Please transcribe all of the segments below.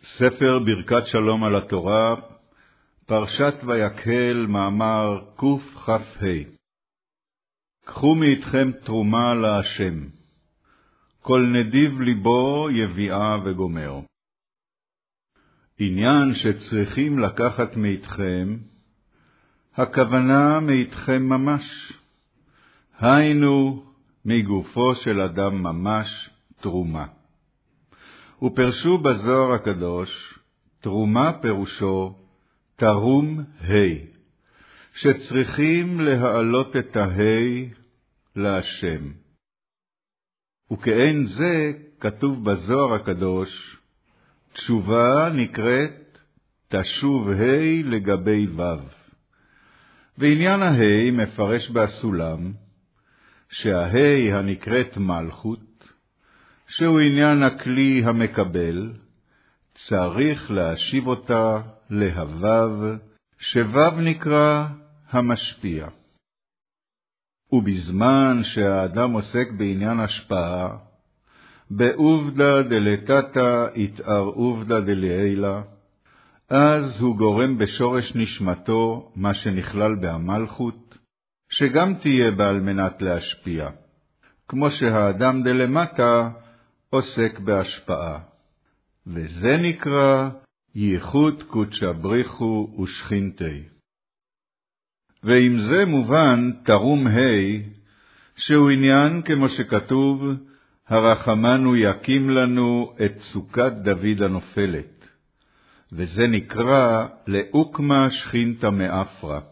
ספר ברכת שלום על התורה, פרשת ויקהל, מאמר קכ"ה. קחו מאיתכם תרומה להשם, כל נדיב ליבו יביאה וגומר. עניין שצריכים לקחת מאיתכם, הכוונה מאיתכם ממש, היינו מגופו של אדם ממש תרומה. ופרשו בזוהר הקדוש, תרומה פירושו תרום ה', שצריכים להעלות את הה' להשם. וכאין זה כתוב בזוהר הקדוש, תשובה נקראת תשוב ה' לגבי ו'. ועניין הה' מפרש בסולם, שהה' הנקראת מלכות, שהוא עניין הכלי המקבל, צריך להשיב אותה להו"ב, שו"ב נקרא המשפיע. ובזמן שהאדם עוסק בעניין השפעה, בעובדא דלתתא יתאר עובדא דלעילא, אז הוא גורם בשורש נשמתו מה שנכלל בהמלכות, שגם תהיה בה על מנת להשפיע, כמו שהאדם דלמטה עוסק בהשפעה. וזה נקרא ייחוד קודשא בריחו ושכינתי. ועם זה מובן תרום ה', שהוא עניין כמו שכתוב, הרחמנו יקים לנו את סוכת דוד הנופלת, וזה נקרא לאוקמה שכינתא מאפרה.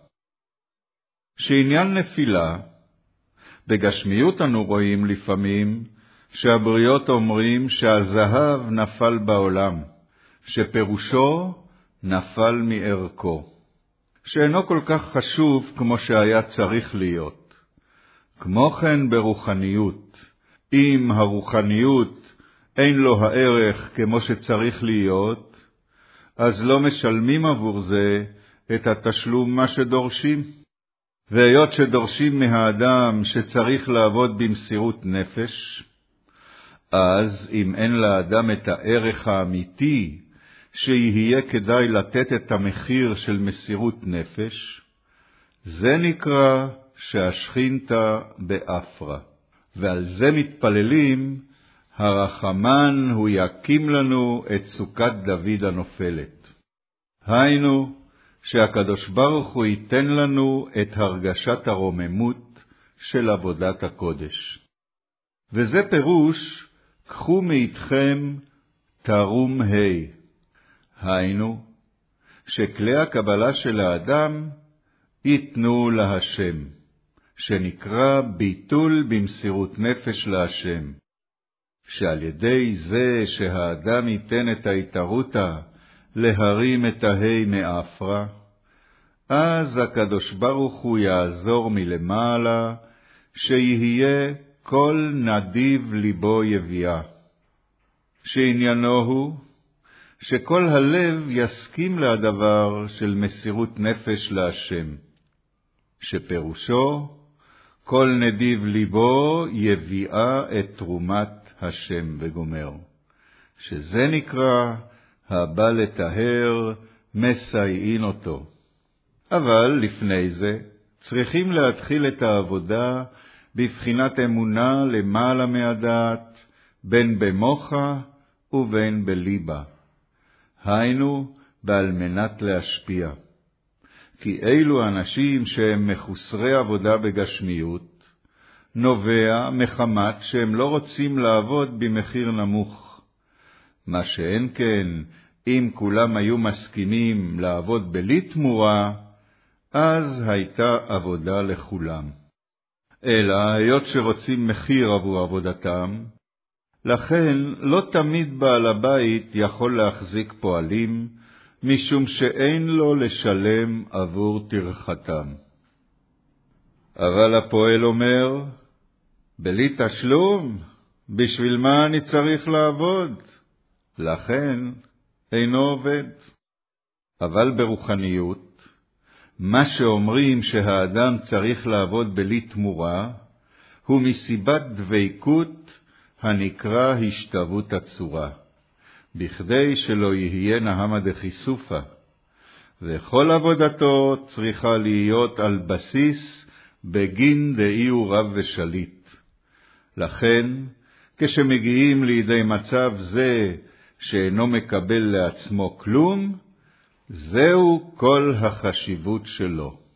שעניין נפילה, בגשמיות אנו רואים לפעמים שהבריות אומרים שהזהב נפל בעולם, שפירושו נפל מערכו, שאינו כל כך חשוב כמו שהיה צריך להיות. כמו כן ברוחניות, אם הרוחניות אין לו הערך כמו שצריך להיות, אז לא משלמים עבור זה את התשלום מה שדורשים. והיות שדורשים מהאדם שצריך לעבוד במסירות נפש, אז אם אין לאדם את הערך האמיתי שיהיה כדאי לתת את המחיר של מסירות נפש, זה נקרא שהשכינתא באפרה. ועל זה מתפללים, הרחמן הוא יקים לנו את סוכת דוד הנופלת. היינו, שהקדוש ברוך הוא ייתן לנו את הרגשת הרוממות של עבודת הקודש. וזה פירוש, קחו מאיתכם תרום ה', היינו, שכלי הקבלה של האדם ייתנו להשם, שנקרא ביטול במסירות נפש להשם, שעל ידי זה שהאדם ייתן את ההתערותא להרים את הה' מאפרה, אז הקדוש ברוך הוא יעזור מלמעלה, שיהיה כל נדיב ליבו יביאה. שעניינו הוא, שכל הלב יסכים לדבר של מסירות נפש להשם, שפירושו, כל נדיב ליבו יביאה את תרומת השם וגומר, שזה נקרא, הבא לטהר מסייעין אותו. אבל לפני זה צריכים להתחיל את העבודה בבחינת אמונה למעלה מהדעת, בין במוחה ובין בליבה, היינו בעל מנת להשפיע. כי אלו אנשים שהם מחוסרי עבודה בגשמיות, נובע מחמת שהם לא רוצים לעבוד במחיר נמוך. מה שאין כן, אם כולם היו מסכימים לעבוד בלי תמורה, אז הייתה עבודה לכולם. אלא היות שרוצים מחיר עבור עבודתם, לכן לא תמיד בעל הבית יכול להחזיק פועלים, משום שאין לו לשלם עבור טרחתם. אבל הפועל אומר, בלי תשלום, בשביל מה אני צריך לעבוד? לכן אינו עובד. אבל ברוחניות, מה שאומרים שהאדם צריך לעבוד בלי תמורה, הוא מסיבת דבקות הנקרא השתוות הצורה. בכדי שלא יהיה נהמה דחיסופה, וכל עבודתו צריכה להיות על בסיס בגין דאי הוא רב ושליט. לכן, כשמגיעים לידי מצב זה שאינו מקבל לעצמו כלום, זהו כל החשיבות שלו.